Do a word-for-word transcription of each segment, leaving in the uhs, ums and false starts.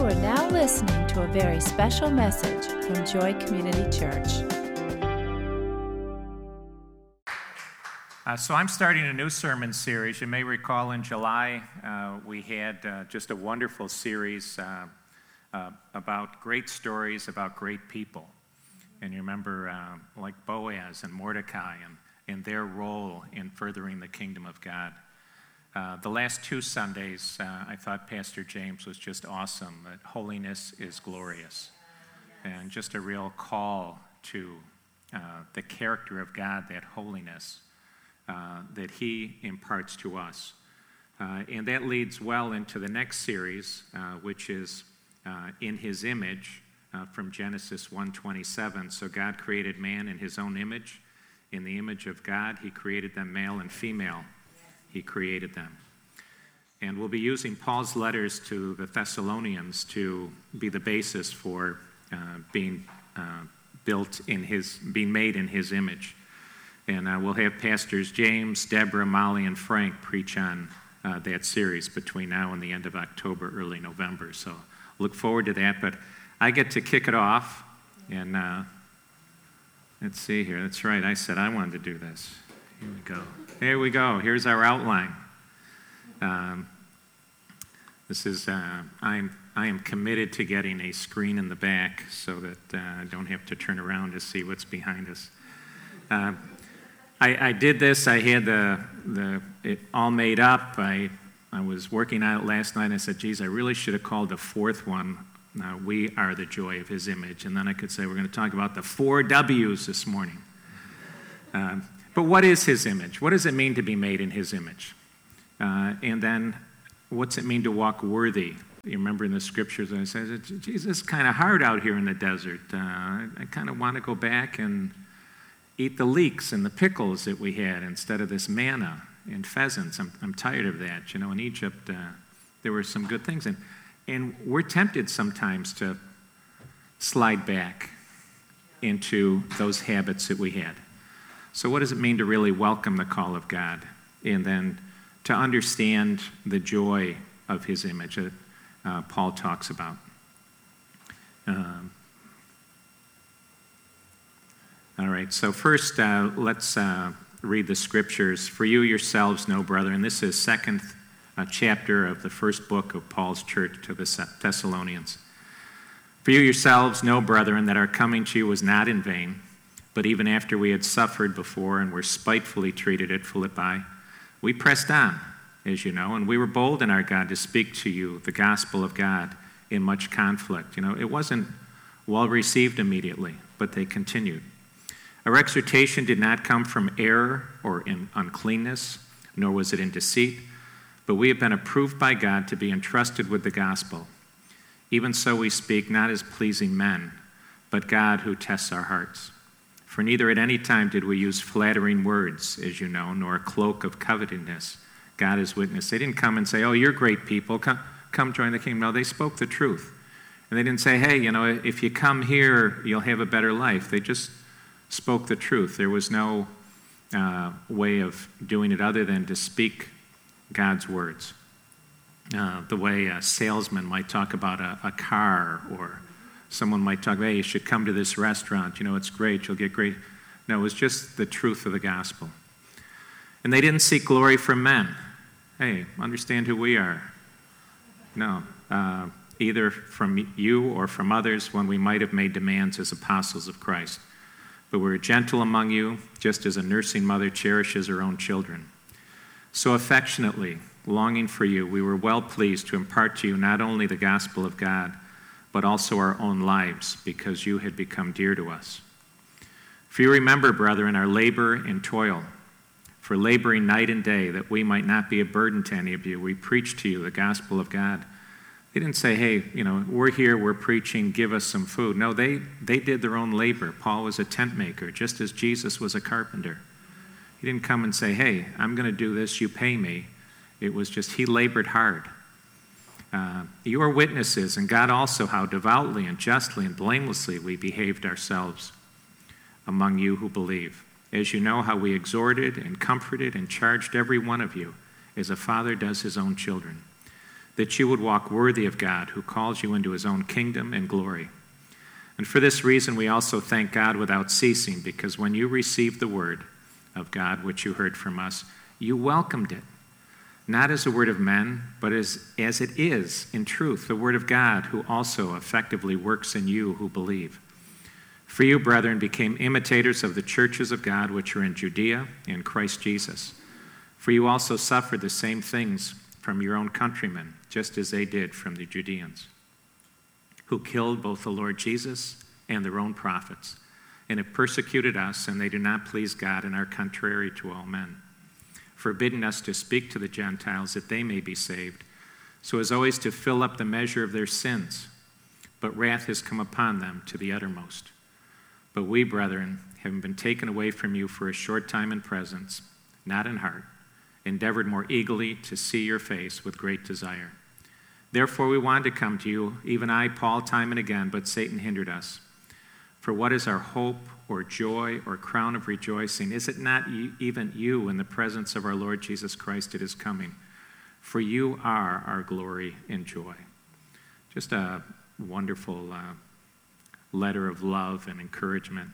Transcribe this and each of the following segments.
are now listening to a very special message from Joy Community Church. Uh, so I'm starting a new sermon series. You may recall in July uh, we had uh, just a wonderful series uh, uh, about great stories about great people. And you remember uh, like Boaz and Mordecai and, and their role in furthering the kingdom of God. Uh, the last two Sundays, uh, I thought Pastor James was just awesome, that holiness is glorious. And just a real call to uh, the character of God, that holiness uh, that he imparts to us. Uh, and that leads well into the next series, uh, which is uh, In His Image, uh, from Genesis one twenty-seven. So God created man in his own image. In the image of God, he created them male and female. He created them. And we'll be using Paul's letters to the Thessalonians to be the basis for uh, being uh, built in his, being made in his image. And uh, we'll have Pastors James, Deborah, Molly, and Frank preach on uh, that series between now and the end of October, early November. So look forward to that. But I get to kick it off. And uh, let's see here. That's right. I said I wanted to do this. Here we go. There we go. Here's our outline. Um, this is, uh, I'm, I am committed to getting a screen in the back so that uh, I don't have to turn around to see what's behind us. Uh, I, I did this. I had the, the it all made up. I, I was working on it last night, and I said, geez, I really should have called the fourth one, uh, We Are the Joy of His Image. And then I could say, we're going to talk about the four W's this morning. Um, But what is his image? What does it mean to be made in his image? Uh, and then what's it mean to walk worthy? You remember in the scriptures, I said, Jesus, it's kind of hard out here in the desert. Uh, I kind of want to go back and eat the leeks and the pickles that we had instead of this manna and pheasants. I'm, I'm tired of that. You know, in Egypt, uh, there were some good things. And, and we're tempted sometimes to slide back into those habits that we had. So what does it mean to really welcome the call of God and then to understand the joy of his image that uh, Paul talks about? Um, all right, so first uh, let's uh, read the scriptures. For you yourselves know, brethren, this is second uh, chapter of the first book of Paul's church to the Thessalonians. For you yourselves know, brethren, that our coming to you was not in vain. But even after we had suffered before and were spitefully treated at Philippi, we pressed on, as you know, and we were bold in our God to speak to you the gospel of God in much conflict. You know, it wasn't well received immediately, but they continued. Our exhortation did not come from error or in uncleanness, nor was it in deceit, but we have been approved by God to be entrusted with the gospel. Even so we speak not as pleasing men, but God who tests our hearts. For neither at any time did we use flattering words, as you know, nor a cloak of covetousness. God is witness. They didn't come and say, oh, you're great people, come, come join the kingdom. No, they spoke the truth. And they didn't say, hey, you know, if you come here, you'll have a better life. They just spoke the truth. There was no uh, way of doing it other than to speak God's words. Uh, the way a salesman might talk about a, a car, or someone might talk, hey, you should come to this restaurant. You know, it's great. You'll get great. No, it was just the truth of the gospel. And they didn't seek glory from men. Hey, understand who we are. No, uh, either from you or from others when we might have made demands as apostles of Christ. But we were gentle among you, just as a nursing mother cherishes her own children. So affectionately, longing for you, we were well pleased to impart to you not only the gospel of God, but also our own lives, because you had become dear to us. For you remember, brethren, our labor and toil, for laboring night and day, that we might not be a burden to any of you. We preached to you the gospel of God. They didn't say, hey, you know, we're here, we're preaching, give us some food. No, they, they did their own labor. Paul was a tent maker, just as Jesus was a carpenter. He didn't come and say, hey, I'm going to do this, you pay me. It was just, he labored hard. Uh, you are witnesses, and God also, how devoutly and justly and blamelessly we behaved ourselves among you who believe. As you know, how we exhorted and comforted and charged every one of you, as a father does his own children. that you would walk worthy of God, who calls you into his own kingdom and glory. And for this reason, we also thank God without ceasing, because when you received the word of God, which you heard from us, you welcomed it, not as a word of men, but as, as it is, in truth, the word of God, who also effectively works in you who believe. For you, brethren, became imitators of the churches of God which are in Judea in Christ Jesus. For you also suffered the same things from your own countrymen, just as they did from the Judeans, who killed both the Lord Jesus and their own prophets, and have persecuted us, and they do not please God and are contrary to all men, forbidding us to speak to the Gentiles that they may be saved, so as always to fill up the measure of their sins. But wrath has come upon them to the uttermost. But we, brethren, having been taken away from you for a short time in presence, not in heart, endeavored more eagerly to see your face with great desire. Therefore we wanted to come to you, even I, Paul, time and again, but Satan hindered us. For what is our hope or joy or crown of rejoicing? Is it not you, even you in the presence of our Lord Jesus Christ at his coming? For you are our glory and joy. Just a wonderful uh, letter of love and encouragement.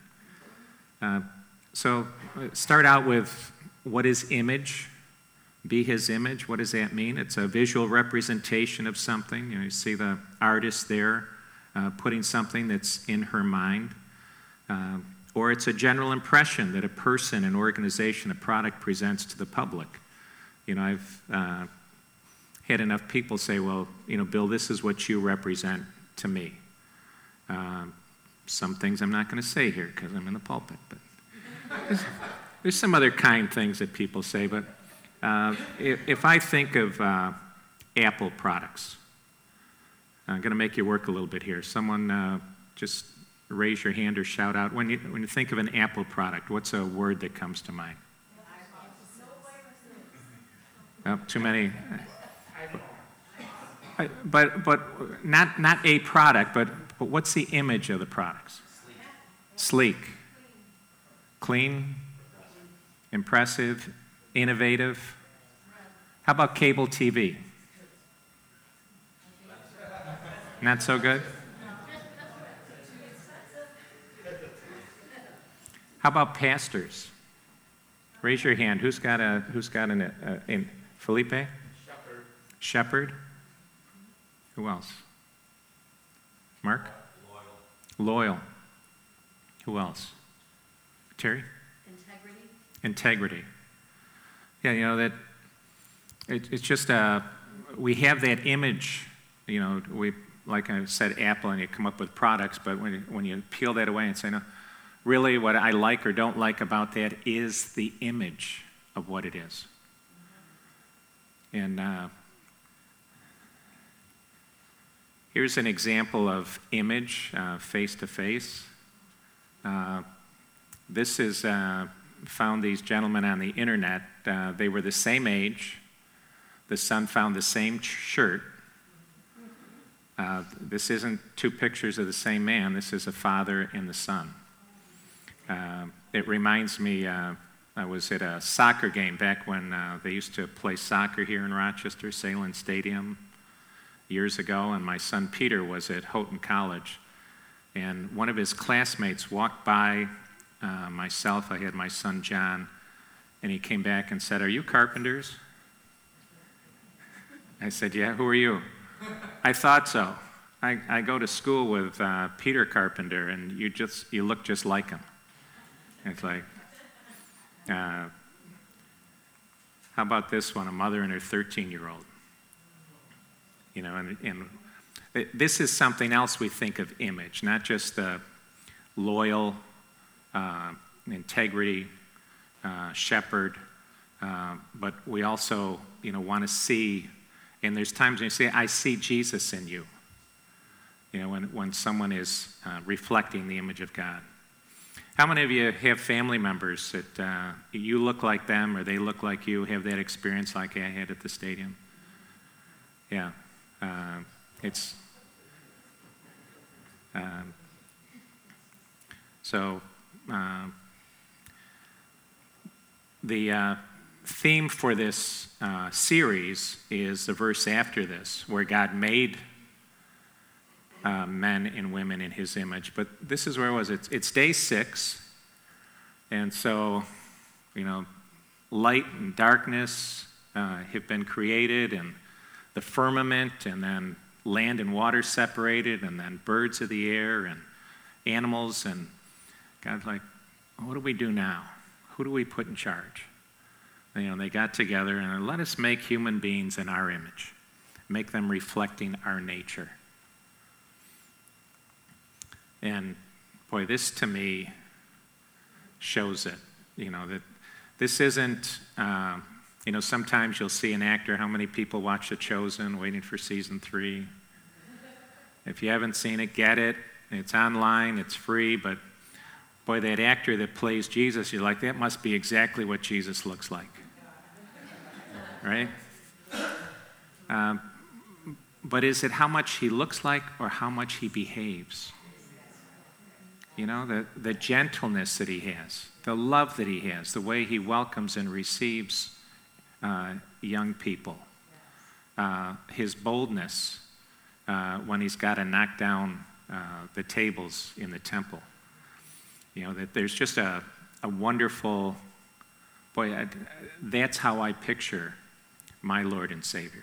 Uh, so start out with, what is image? Be his image. What does that mean? It's a visual representation of something. You know, you see the artist there uh, putting something that's in her mind. Uh, or it's a general impression that a person, an organization, a product presents to the public. You know, I've uh, had enough people say, well, you know, Bill, this is what you represent to me. Uh, some things I'm not going to say here because I'm in the pulpit, but there's, there's some other kind things that people say, but Uh, if, if I think of uh, Apple products, I'm going to make you work a little bit here. Someone uh, just raise your hand or shout out. When you, when you think of an Apple product, what's a word that comes to mind? Oh, too many. I, but but not not a product, but, but what's the image of the products? Sleek. Sleek. Clean. Impressive. Innovative. How about cable T V? Not so good? How about pastors? Raise your hand. Who's got a who's got an uh, in Felipe? Shepherd. Shepherd. Who else? Mark? Loyal. Loyal. Who else? Terry? Integrity. Integrity. Yeah, you know, that it, it's just, uh, we have that image, you know, we, like I said, Apple, and you come up with products, but when you, when you peel that away and say, no, really what I like or don't like about that is the image of what it is. And uh, here's an example of image, uh, face-to-face. Uh, this is... Uh, found these gentlemen on the internet. Uh, they were the same age. The son found the same ch- shirt. Uh, this isn't two pictures of the same man. This is a father and the son. Uh, it reminds me, uh, I was at a soccer game back when uh, they used to play soccer here in Rochester, Salem Stadium, years ago, and my son Peter was at Houghton College. And one of his classmates walked by Uh, myself, I had my son John, and he came back and said, "Are you carpenters?" I said, "Yeah, who are you?" "I thought so. I, I go to school with uh, Peter Carpenter, and you just you look just like him." And it's like, uh, how about this one, a mother and her thirteen-year-old? You know, and, and it, this is something else we think of image, not just the loyal, Uh, integrity, uh, shepherd, uh, but we also, you know, want to see, and there's times when you say, I see Jesus in you, you know, when, when someone is uh, reflecting the image of God. How many of you have family members that uh, you look like them or they look like you, have that experience like I had at the stadium? Yeah. Uh, it's, um, so, Uh, the uh, theme for this uh, series is the verse after this, where God made uh, men and women in his image. But this is where it was. It's, it's day six, and so, you know, light and darkness uh, have been created, and the firmament, and then land and water separated, and then birds of the air, and animals, and God's like, what do we do now? Who do we put in charge? And, you know, they got together and let us make human beings in our image, make them reflecting our nature. And boy, this to me shows it. You know, that this isn't, uh, you know, sometimes you'll see an actor, how many people watch The Chosen, waiting for season three? If you haven't seen it, get it. It's online, it's free, but boy, that actor that plays Jesus, you're like, that must be exactly what Jesus looks like. Right? Um, but is it how much he looks like or how much he behaves? You know, the, the gentleness that he has, the love that he has, the way he welcomes and receives uh, young people, uh, his boldness uh, when he's got to knock down uh, the tables in the temple. You know, that there's just a, a wonderful, boy, I, that's how I picture my Lord and Savior.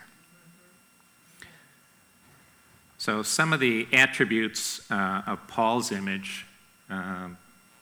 So some of the attributes uh, of Paul's image, um,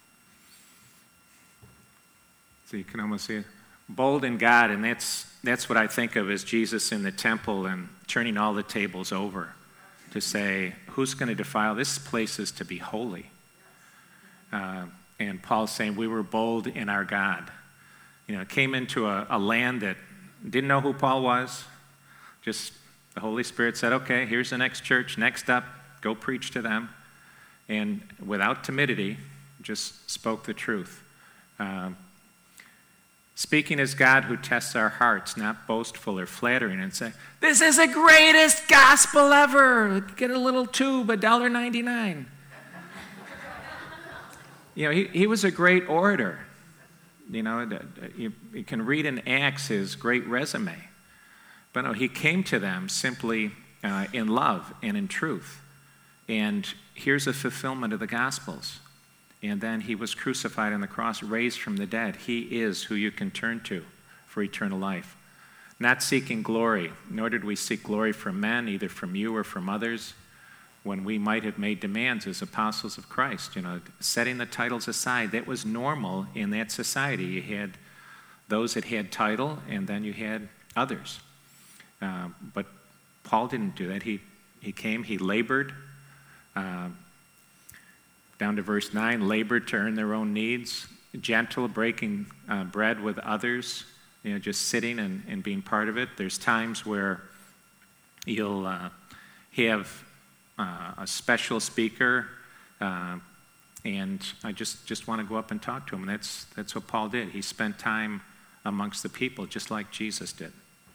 so you can almost see it, bold in God, and that's, that's what I think of as Jesus in the temple and turning all the tables over to say, who's going to defile? This place is to be holy. Uh, and Paul's saying we were bold in our God. You know, came into a, a land that didn't know who Paul was. Just the Holy Spirit said, okay, here's the next church. Next up, go preach to them. And without timidity, just spoke the truth. Um, speaking as God who tests our hearts, not boastful or flattering, and say, this is the greatest gospel ever. Get a little tube, one dollar and ninety-nine cents. You know, he, he was a great orator. You know, you, you can read in Acts his great resume. But no, he came to them simply uh, in love and in truth. And here's a fulfillment of the Gospels. And then he was crucified on the cross, raised from the dead. He is who you can turn to for eternal life. Not seeking glory, nor did we seek glory from men, either from you or from others, when we might have made demands as apostles of Christ, you know, setting the titles aside. That was normal in that society. You had those that had title, and then you had others. Uh, but Paul didn't do that. He, he came, he labored, uh, down to verse nine, labored to earn their own needs, gentle, breaking uh, bread with others, you know, just sitting and, and being part of it. There's times where you'll uh, have Uh, a special speaker, uh, and I just, just want to go up and talk to him. And that's, that's what Paul did. He spent time amongst the people, just like Jesus did.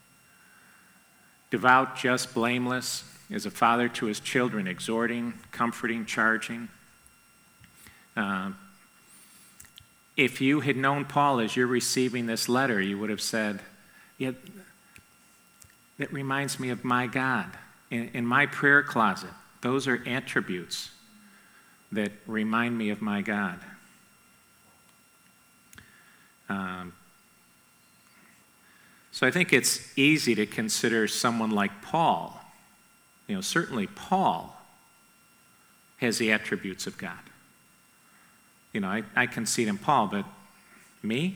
Devout, just, blameless, as a father to his children, exhorting, comforting, charging. Uh, if you had known Paul as you're receiving this letter, you would have said, yeah, that reminds me of my God. In, in my prayer closet, those are attributes that remind me of my God. Um, so I think it's easy to consider someone like Paul. You know, certainly Paul has the attributes of God. You know, I, I can see it in Paul, but me?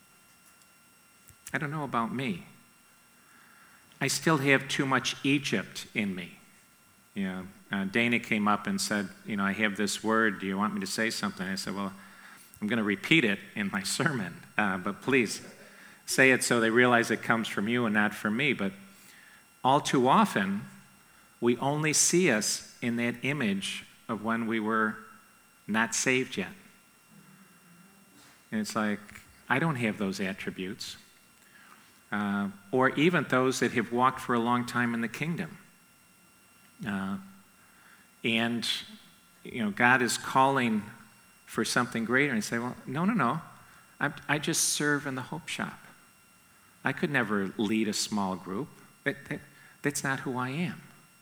I don't know about me. I still have too much Egypt in me. You know, uh, Dana came up and said, you know, I have this word. Do you want me to say something? I said, well, I'm going to repeat it in my sermon, uh, but please say it so they realize it comes from you and not from me. But all too often, we only see us in that image of when we were not saved yet. And it's like, I don't have those attributes. Uh, or even those that have walked for a long time in the kingdom. Uh, and, you know, God is calling for something greater. And you say, well, no, no, no. I, I just serve in the Hope Shop. I could never lead a small group. That, that, that's not who I am.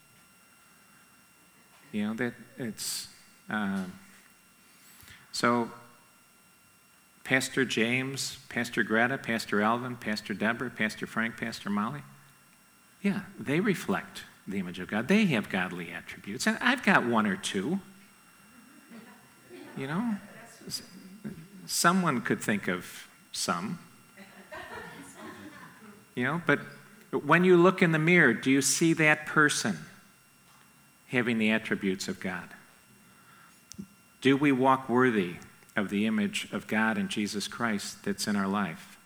You know, that it's, uh, so Pastor James, Pastor Greta, Pastor Alvin, Pastor Deborah, Pastor Frank, Pastor Molly, yeah, they reflect the image of God. They have godly attributes. And I've got one or two. You know, someone could think of some. You know, but when you look in the mirror, do you see that person having the attributes of God? Do we walk worthy of the image of God and Jesus Christ that's in our life?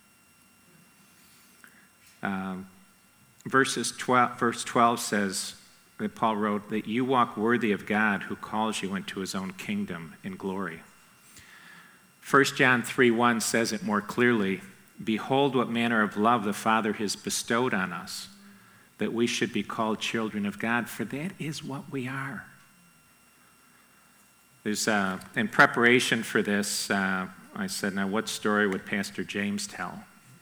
Um, verses twelve, verse twelve says that Paul wrote that you walk worthy of God who calls you into his own kingdom in glory. First John three one says it more clearly. Behold what manner of love the Father has bestowed on us, that we should be called children of God, for that is what we are. There's, uh, in preparation for this, uh, I said, now what story would Pastor James tell?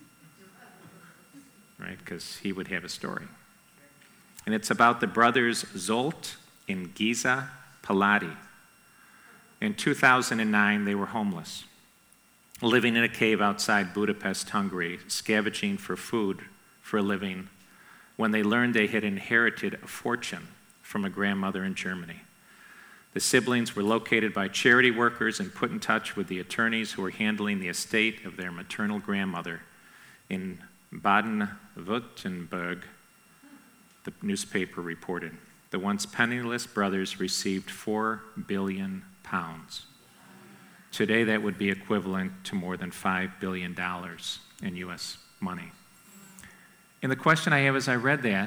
Right, because he would have a story. And it's about the brothers Zolt and Giza Palati. In two thousand nine, they were homeless, living in a cave outside Budapest, Hungary, scavenging for food for a living, when they learned they had inherited a fortune from a grandmother in Germany. The siblings were located by charity workers and put in touch with the attorneys who were handling the estate of their maternal grandmother in Baden-Württemberg, the newspaper reported. The once penniless brothers received four billion pounds. Today, that would be equivalent to more than five billion dollars in U S money. And the question I have as I read that,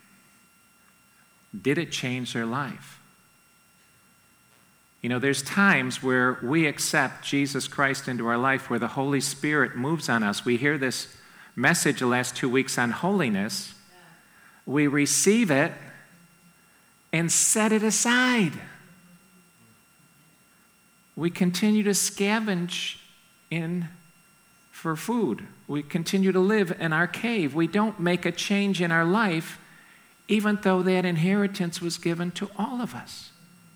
did it change their life? You know, there's times where we accept Jesus Christ into our life, where the Holy Spirit moves on us. We hear this message the last two weeks on holiness. We receive it and set it aside. We continue to scavenge in for food. We continue to live in our cave. We don't make a change in our life, even though that inheritance was given to all of us.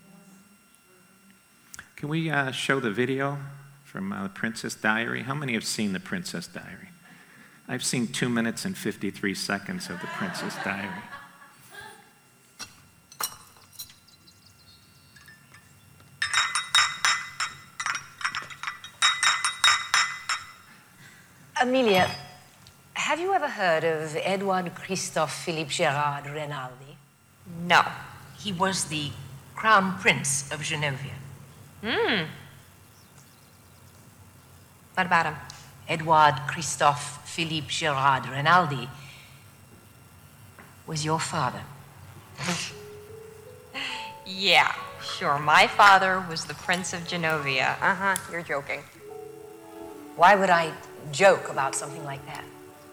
Can we uh, show the video from uh, The Princess Diary? How many have seen The Princess Diary? I've seen two minutes and fifty-three seconds of The Princess Diary. Amelia, have you ever heard of Edouard Christophe Philippe Gérard Rinaldi? No. He was the Crown Prince of Genovia. Hmm. What about him? Edouard Christophe Philippe Gérard Rinaldi was your father. Yeah, sure. My father was the Prince of Genovia. Uh-huh, you're joking. Why would I joke about something like that?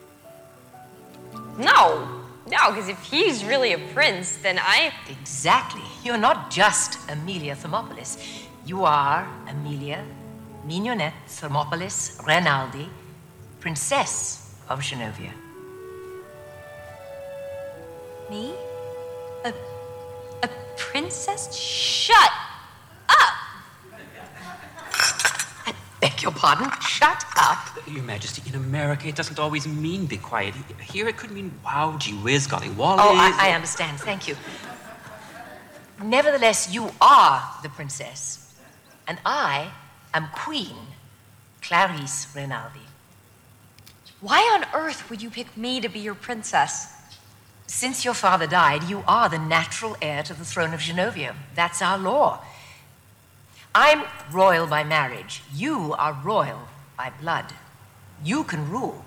No, no, because if he's really a prince, then I... Exactly. You're not just Amelia Thermopolis. You are Amelia Mignonette Thermopolis Rinaldi, Princess of Genovia. Me? A, a princess? Shut up! I beg your pardon? Shut up. Your Majesty, in America, it doesn't always mean be quiet. Here it could mean wow, gee whiz, golly wally. Oh, I, I understand. Thank you. Nevertheless, you are the princess, and I am Queen Clarice Rinaldi. Why on earth would you pick me to be your princess? Since your father died, you are the natural heir to the throne of Genovia. That's our law. I'm royal by marriage. You are royal by blood. You can rule.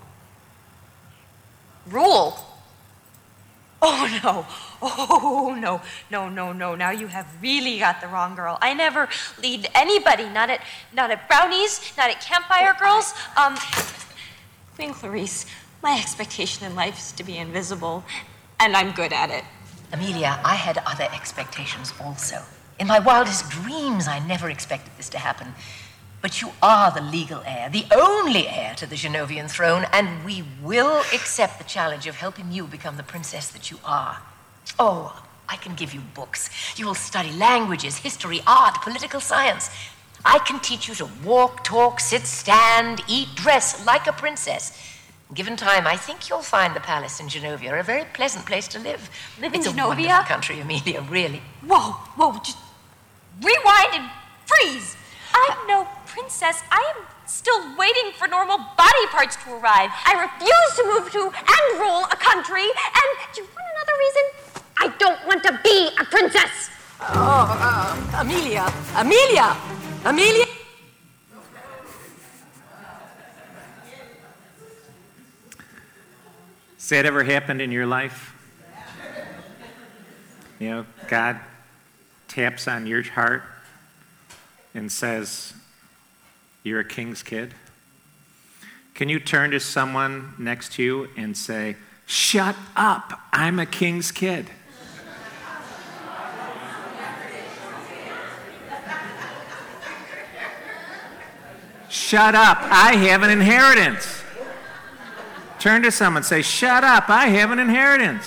Rule? Oh, no. Oh, no. No, no, no. Now you have really got the wrong girl. I never lead anybody. Not at not at Brownies, not at Campfire Girls. Um, Queen Clarice, my expectation in life is to be invisible, and I'm good at it. Amelia, I had other expectations also. In my wildest dreams, I never expected this to happen. But you are the legal heir, the only heir to the Genovian throne, and we will accept the challenge of helping you become the princess that you are. Oh, I can give you books. You will study languages, history, art, political science. I can teach you to walk, talk, sit, stand, eat, dress like a princess. Given time, I think you'll find the palace in Genovia a very pleasant place to live. Live in it's Genovia? a wonderful country, Amelia, really. Whoa, whoa, just rewind and freeze. I'm no princess. I am still waiting for normal body parts to arrive. I refuse to move to and rule a country. And do you want another reason? I don't want to be a princess. Oh, uh, Amelia, Amelia, Amelia. Has that ever happened in your life? You know, God taps on your heart and says, you're a king's kid. Can you turn to someone next to you and say, shut up, I'm a king's kid? Shut up, I have an inheritance. Turn to someone and say, shut up, I have an inheritance.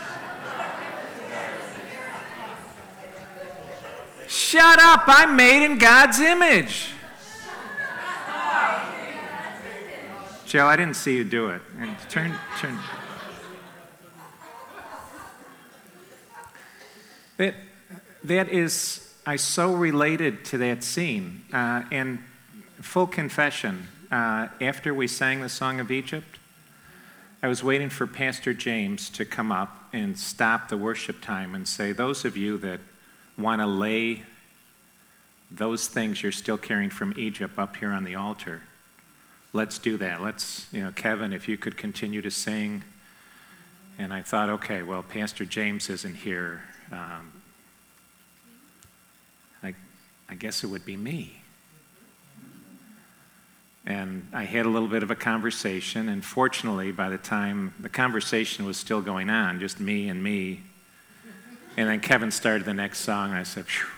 Shut up, I'm made in God's image. Joe, I didn't see you do it. And turn, turn. That, that is, I so related to that scene. Uh, and full confession, uh, after we sang the Song of Egypt, I was waiting for Pastor James to come up and stop the worship time and say, those of you that want to lay those things you're still carrying from Egypt up here on the altar, let's do that. Let's, you know, Kevin, if you could continue to sing. And I thought, okay, well, Pastor James isn't here. Um, I, I guess it would be me. And I had a little bit of a conversation, and fortunately, by the time the conversation was still going on, just me and me, and then Kevin started the next song, and I said, phew.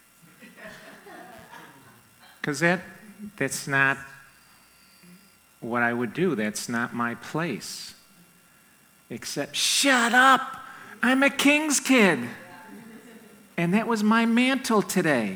Because that, that's not what I would do. That's not my place. Except, shut up, I'm a king's kid. And that was my mantle today.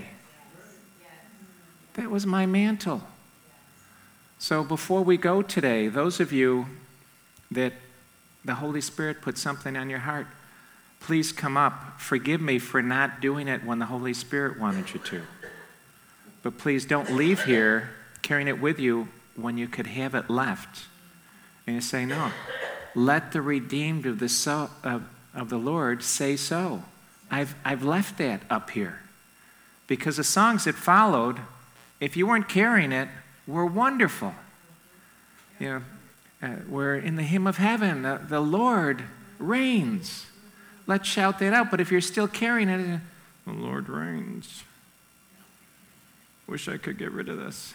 That was my mantle. So before we go today, those of you that the Holy Spirit put something on your heart, please come up. Forgive me for not doing it when the Holy Spirit wanted you to. But please don't leave here carrying it with you when you could have it left. And you say, no, let the redeemed of the, so, of, of the Lord say so. I've, I've left that up here. Because the songs that followed, if you weren't carrying it, were wonderful. You know, uh, we're in the hymn of heaven. The, the Lord reigns. Let's shout that out. But if you're still carrying it, the Lord reigns. Wish I could get rid of this.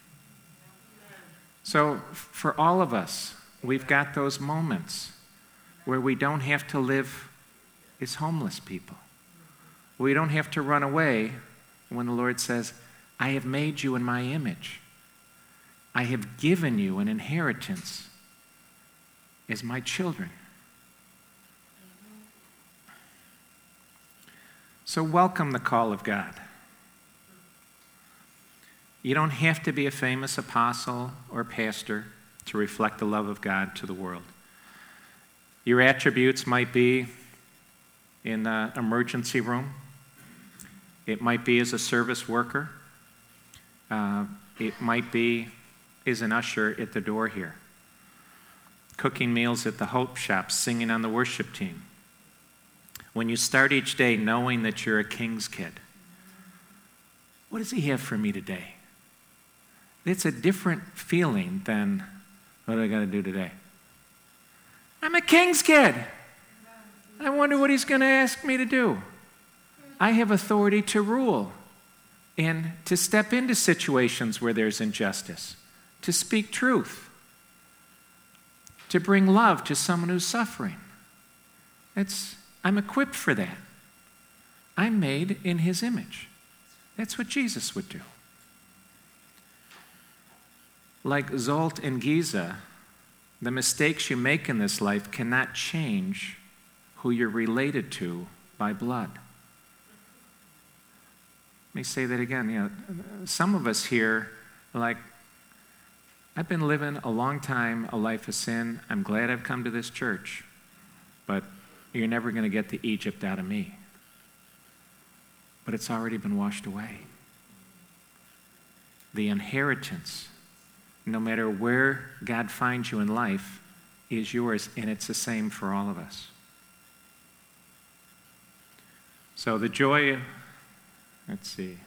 So for all of us, we've got those moments where we don't have to live as homeless people. We don't have to run away when the Lord says, I have made you in my image. I have given you an inheritance as my children. So welcome the call of God. You don't have to be a famous apostle or pastor to reflect the love of God to the world. Your attributes might be in the emergency room. It might be as a service worker. Uh, it might be as an usher at the door here. Cooking meals at the Hope Shop, singing on the worship team. When you start each day knowing that you're a king's kid, what does he have for me today? It's a different feeling than, what do I got to do today? I'm a king's kid. I wonder what he's going to ask me to do. I have authority to rule and to step into situations where there's injustice, to speak truth, to bring love to someone who's suffering. It's, I'm equipped for that. I'm made in his image. That's what Jesus would do. like Zolt and Giza, the mistakes you make in this life cannot change who you're related to by blood. Let me say that again. You know, some of us here are like, I've been living a long time, a life of sin. I'm glad I've come to this church, but you're never going to get the Egypt out of me. But it's already been washed away. The inheritance, no matter where God finds you in life, is yours, and it's the same for all of us. So the joy, let's see,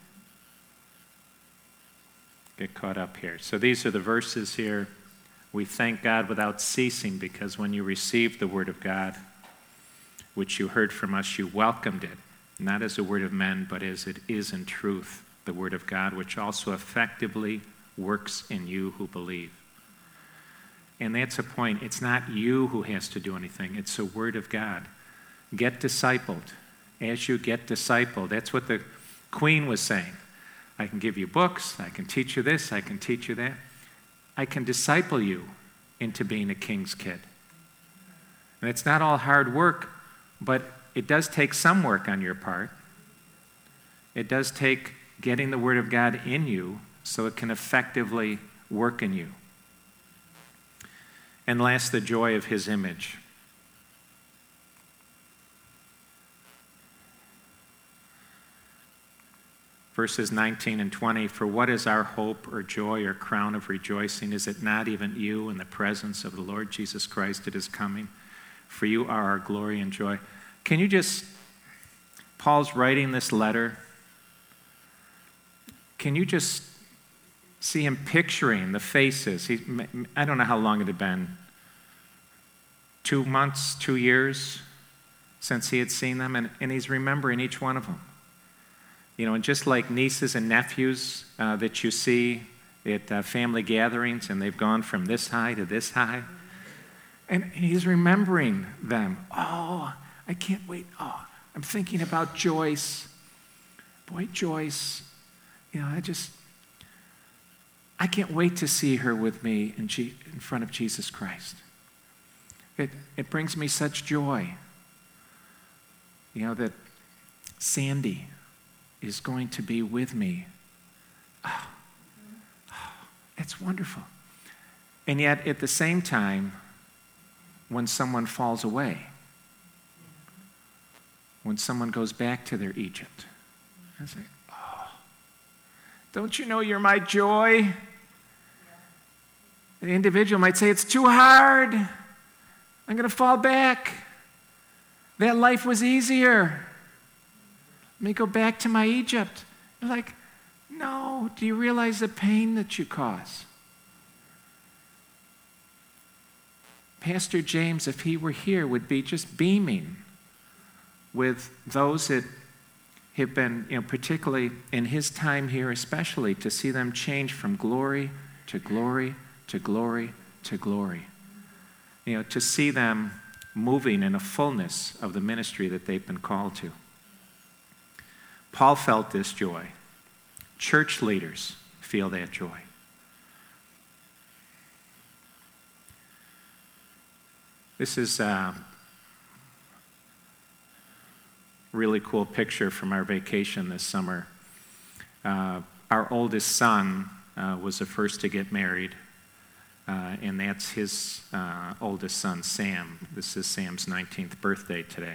get caught up here. So these are the verses here. We thank God without ceasing, because when you received the word of God, which you heard from us, you welcomed it, not as a word of men, but as it is in truth, the word of God, which also effectively works in you who believe. And that's a point. It's not you who has to do anything. It's the word of God. Get discipled. As you get discipled, that's what the queen was saying. I can give you books. I can teach you this. I can teach you that. I can disciple you into being a king's kid. And it's not all hard work, but it does take some work on your part. It does take getting the word of God in you so it can effectively work in you. And last, the joy of his image. Verses nineteen and twenty, for what is our hope or joy or crown of rejoicing? Is it not even you in the presence of the Lord Jesus Christ that is coming? For you are our glory and joy. Can you just, Paul's writing this letter. Can you just see him picturing the faces? He, I don't know how long it had been. Two months, two years since he had seen them, and, and he's remembering each one of them. You know, and just like nieces and nephews uh, that you see at uh, family gatherings, and they've gone from this high to this high, and he's remembering them. Oh, I can't wait. Oh, I'm thinking about Joyce. Boy, Joyce. You know, I just, I can't wait to see her with me in, G, in front of Jesus Christ. It, it brings me such joy, you know, that Sandy is going to be with me. Oh, oh, it's wonderful. And yet, at the same time, when someone falls away, when someone goes back to their Egypt, I say, don't you know you're my joy? The individual might say, it's too hard. I'm going to fall back. That life was easier. Let me go back to my Egypt. You're like, no, do you realize the pain that you cause? Pastor James, if he were here, would be just beaming with those that have been, you know, particularly in his time here especially, to see them change from glory to glory to glory to glory. You know, to see them moving in a fullness of the ministry that they've been called to. Paul felt this joy. Church leaders feel that joy. This is a really cool picture from our vacation this summer. Uh, our oldest son uh, was the first to get married, uh, and that's his uh, oldest son, Sam. This is Sam's nineteenth birthday today.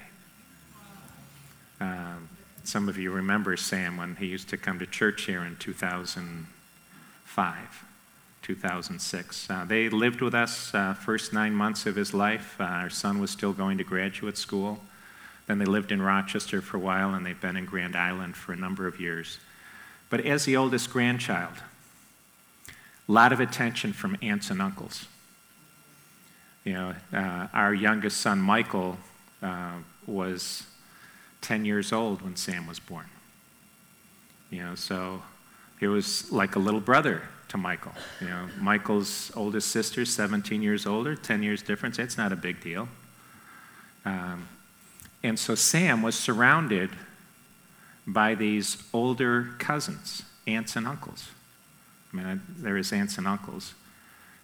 Uh, some of you remember Sam when he used to come to church here in two thousand five, two thousand six. Uh, they lived with us uh, first nine months of his life. Uh, our son was still going to graduate school. Then they lived in Rochester for a while, and they've been in Grand Island for a number of years. But as the oldest grandchild, a lot of attention from aunts and uncles. You know, uh, our youngest son, Michael, uh, was ten years old when Sam was born. You know, so he was like a little brother to Michael. You know, Michael's oldest sister, seventeen years older, ten years difference. It's not a big deal. Um, And so Sam was surrounded by these older cousins, aunts and uncles. I mean, they're his aunts and uncles.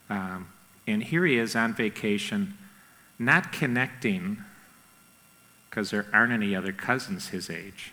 Um, and here he is on vacation, not connecting because there aren't any other cousins his age.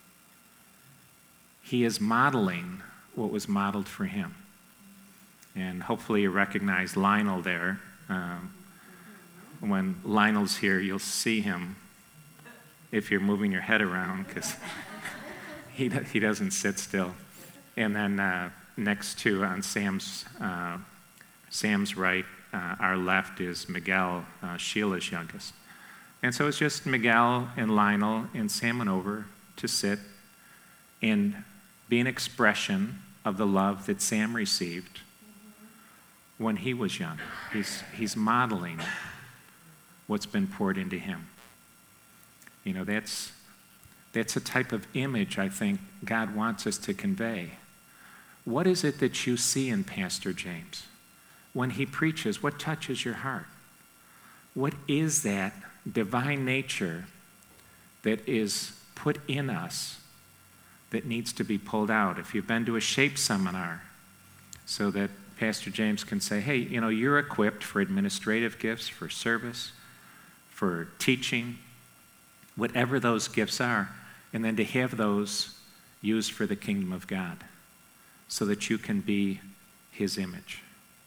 He is modeling what was modeled for him. And hopefully you recognize Lionel there. Um, when Lionel's here, you'll see him if you're moving your head around, because he, he doesn't sit still. And then uh, next to, on Sam's, uh, Sam's right, uh, our left is Miguel, uh, Sheila's youngest. And so it's just Miguel and Lionel and Sam went over to sit and be an expression of the love that Sam received when he was young. He's, he's modeling what's been poured into him. You know, that's, that's a type of image I think God wants us to convey. What is it that you see in Pastor James? When he preaches, what touches your heart? What is that divine nature that is put in us that needs to be pulled out? If you've been to a SHAPE seminar, so that Pastor James can say, hey, you know, you're equipped for administrative gifts, for service, for teaching, whatever those gifts are, and then to have those used for the kingdom of God so that you can be his image.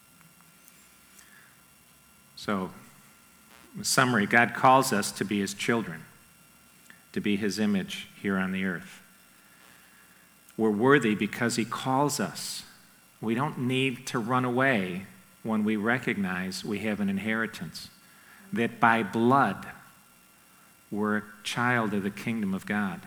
So, in summary, God calls us to be his children, to be his image here on the earth. We're worthy because he calls us. We don't need to run away when we recognize we have an inheritance, that by blood we're a child of the kingdom of God.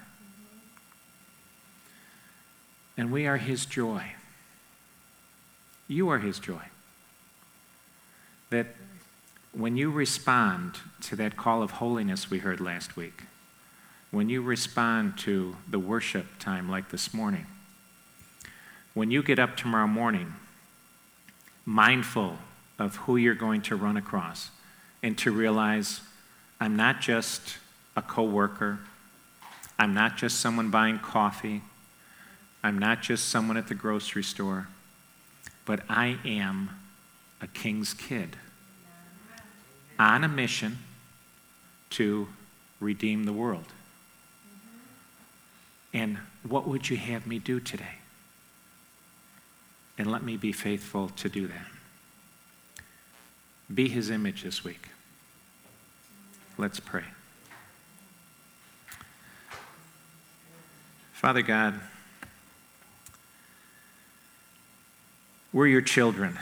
And we are his joy. You are his joy. That when you respond to that call of holiness we heard last week, when you respond to the worship time like this morning, when you get up tomorrow morning mindful of who you're going to run across and to realize I'm not just a coworker, I'm not just someone buying coffee, I'm not just someone at the grocery store, but I am a king's kid on a mission to redeem the world. And what would you have me do today? And let me be faithful to do that. Be his image this week. Let's pray. Father God, we're your children.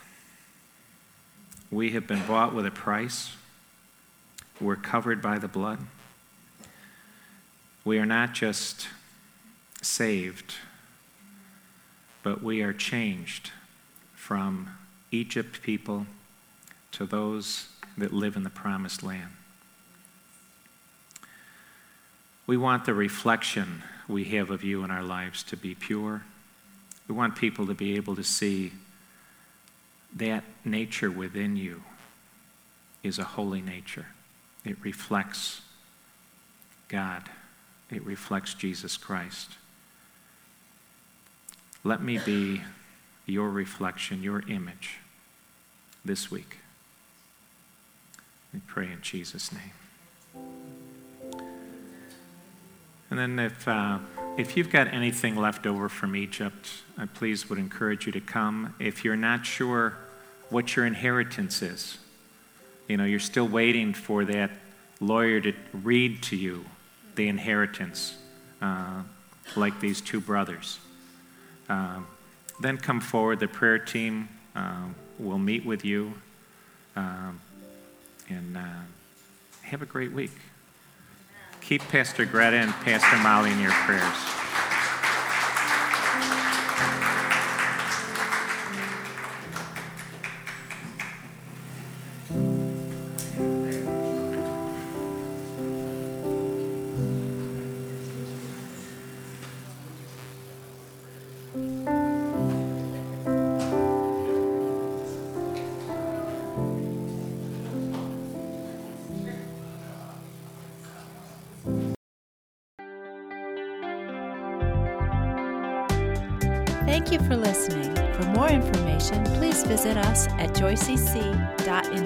We have been bought with a price. We're covered by the blood. We are not just saved, but we are changed from Egypt people to those that live in the promised land. We want the reflection we have of you in our lives to be pure. We want people to be able to see that nature within you is a holy nature. It reflects God. It reflects Jesus Christ. Let me be your reflection, your image this week. We pray in Jesus' name. And then if uh, if you've got anything left over from Egypt, I please would encourage you to come. If you're not sure what your inheritance is, you know, you're still waiting for that lawyer to read to you the inheritance, uh, like these two brothers. Uh, then come forward. The prayer team uh, will meet with you. Uh, and uh, have a great week. Keep Pastor Greta and Pastor Molly in your prayers. Thank you for listening. For more information, please visit us at joycec dot info.